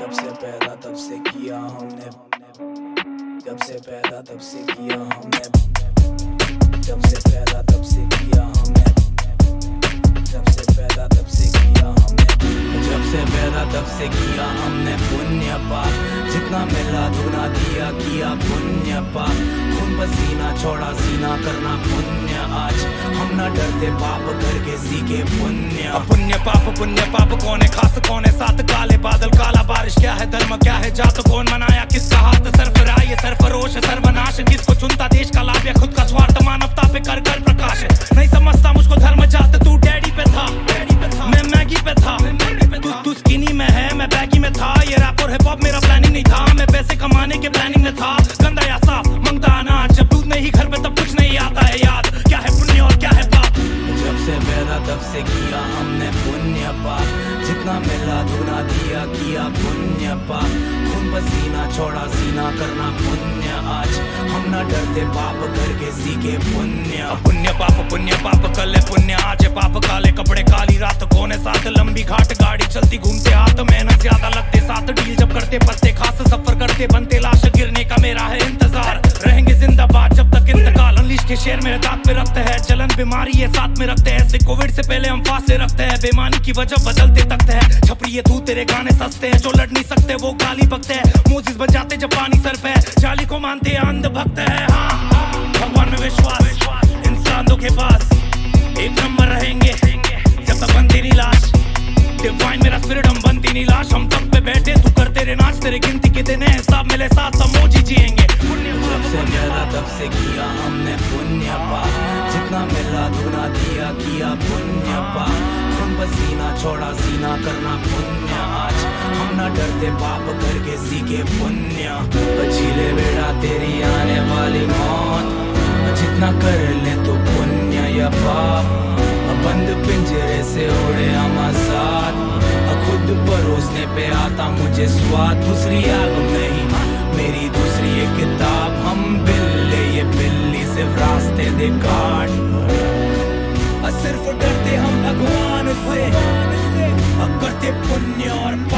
जब से पैदा तब से किया हमने, जब से पैदा तब से किया हमने, जब से पैदा तब से किया हमने, जब से पैदा तब से किया हमने, जब से पैदा तब से किया हमने पुण्य पाप, जितना मिला दुगना दिया किया पुण्य पाप, खून पसीना छोड़ा सीना करना पुण्य, आज हम न डरते पाप करके सीखे पुण्य। पुण्य पाप कौन है खास कौन है साथ, काले बादल काला बारिश, क्या है धर्म क्या है जात, कौन मनाया किसका हाथ, सरफराह ये सरफरोश सर्वनाश, किसको चुनता देश का लाभ या खुद का स्वार्थ, मानवता पे कर कर प्रकाश, नहीं समझता मुझको धर्म जात, तू डैडी पे था मैं मैगी पे था, तू स्किनी में है मैं बैगी में था, ये रैप और हिप हॉप मेरा प्लानिंग नहीं था, मैं पैसे कमाने के प्लानिंग में था, गंदा या साफ मंगता अनाज, जब दूध नहीं घर पे तब कुछ नहीं आता है याद, क्या है पुण्य और क्या है पाप। जब से पैदा तब से किया हमने पुण्य पाप, जितना मिला दुगना दिया किया पुण्य पाप, खून पसीना छोड़ा सीना करना पुण्य, आज हम न डरते पाप करके सीखे पुण्य। पुण्य पाप कल है पुण्य आज है पाप, काले कपड़े काली रात, कौन है साथ लंबी घाट, गाड़ी चलती घूमते हाथ, मेहनत ज्यादा लगते साथ, डील जब करते पत्ते खास, सफर करते बनते लाश, गिरने का मेरा है इंतजार, रहेंगे जिंदाबाद जब तक इंतकाल, अनलीश के शेर मेरे दांत पे रखते हैं, जलन बीमारी है साथ में रखते हैं, ऐसे कोविड से पहले हम फांसे रखते हैं, बेमानी की वजह बदलते तकते हैं, छपरी ये तू तेरे गाने सस्ते हैं, जो लड़ नहीं सकते वो गाली बकते हैं, मोजिस बन जाते जब पानी सर पे, जाली को मानते हैं अंध भक्त है, हाँ भगवान में विश्वास इंसान के पास एक नंबर रहेंगे जब तक बनती नहीं लाश, डिवाइन मेरा स्पिरिट हम बनती नहीं लाश, हम तब पे बैठे तू करते रे नाच, तेरे गिनती के दिन है हिसाब मिले साथ समोजी जिएंगे। जब से पैदा तब से किया हमने पुण्य पाप, जितना मिला दुगना दिया किया पुण्य पाप, खून पसीना छोड़ा सीना करना पुण्य, आज हम न डरते पाप करके सीखे पुण्य। बचीले बेड़ा तेरी आने वाली मौत, जितना कर ले तो पुण्य या पाप, बंद पिंजरे से उड़े हम आजाद, खुद परोसने पे आता मुझे स्वाद, दूसरी आग नहीं मेरी दूसरी एक किताब, हम बिल्ले ये बिल्ली सिर्फ रास्ते दे काट, सिर्फ डरते हम भगवान से, करते पुण्य और